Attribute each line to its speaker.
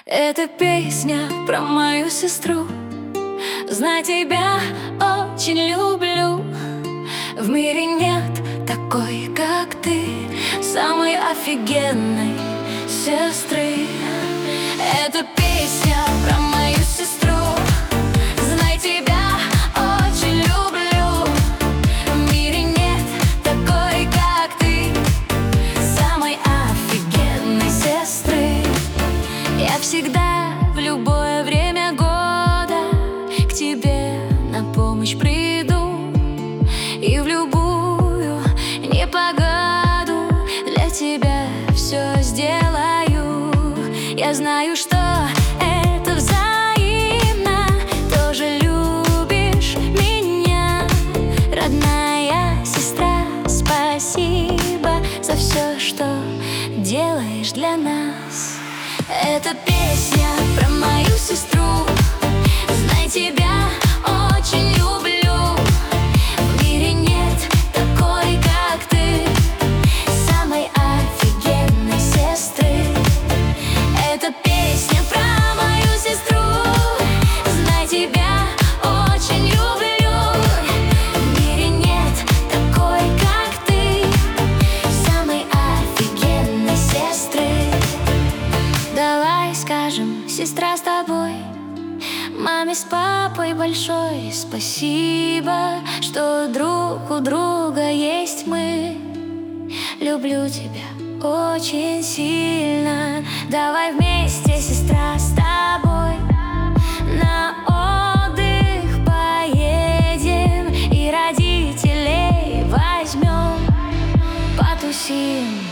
Speaker 1: Это песня про мою сестру. Знай, тебя очень люблю. В мире нет такой, как ты, самой офигенной сестры. Это песня про мою сестру. Знай, тебя очень люблю. В мире нет такой, как ты, самой офигенной сестры. Я всегда, в любое время года, к тебе на помощь приду. И в любую непогоду для тебя все сделаю. Я знаю, что это взаимно. Тоже любишь меня, родная сестра. Спасибо за все, что делаешь для нас. Это песня про мою сестру. Знай, тебя очень люблю. В мире нет такой, как ты, самой офигенной сестры. Это песня про мою сестру. Знай, тебя очень люблю. В мире нет такой, как ты, самой офигенной сестры. Давай скажем, сестра, с тобой маме с папой большое спасибо, что друг у друга есть мы. Люблю тебя очень сильно. Давай вместе, сестра, с тобой на отдых поедем и родителей возьмем, потусим